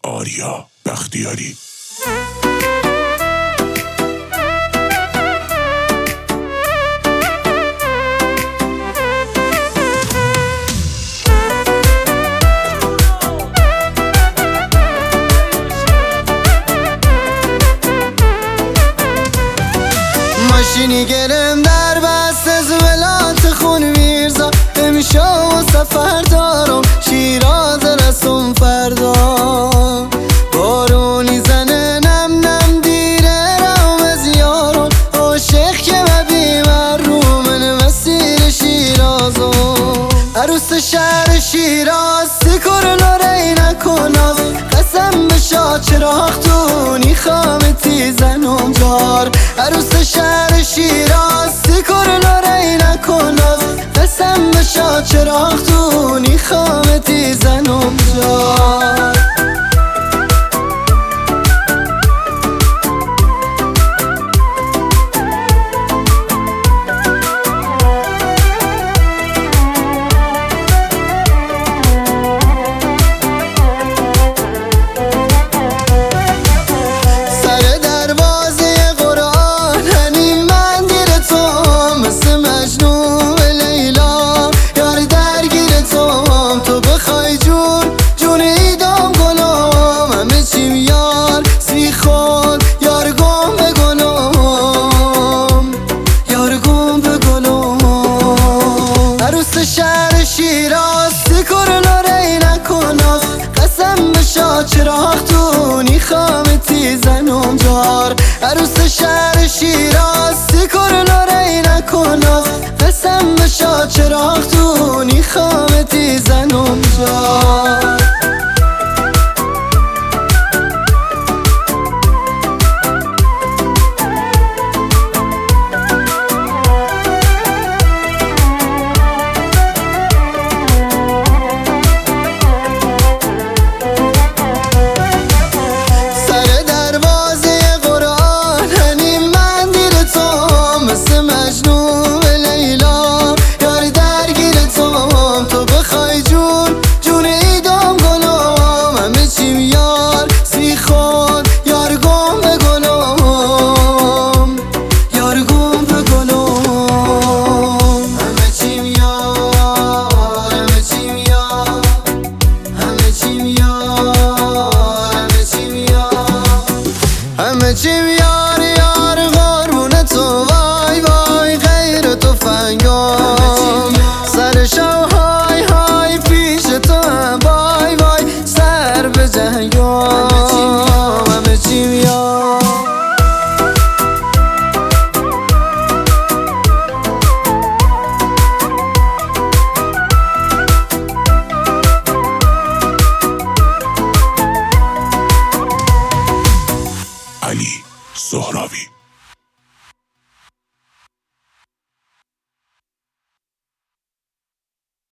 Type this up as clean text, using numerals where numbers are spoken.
آریا بختیاری. ماشینی گرم در بست از ولات خون میرزا، امشا و سفر دارم شیراز رسم فردا. بارونی زنه نم نم دیره روم از یارم، عاشق که مبیمر رو من مسیر شیرازو. عروس شهر شیراز سکر لاره نکناز، قسم به چراختونی خامتی زنم جار. عروس شهر شیراز سکر لاره نکناز، قسم به چراختونی خامتی زنم جار. شهر شیراز سکر لاره نکناز، قسم به چراختونی خامتی زنم جار. عروس شهر شیراز سکر لاره نکناز، قسم به چراختونی خامتی زنم جار. همه چیم یار یار قربون تو، وای وای غیر تو فنگام. سر شو های های پیش تو هم وای وای سر به جنگام. همه چیم یار علی سهراوی.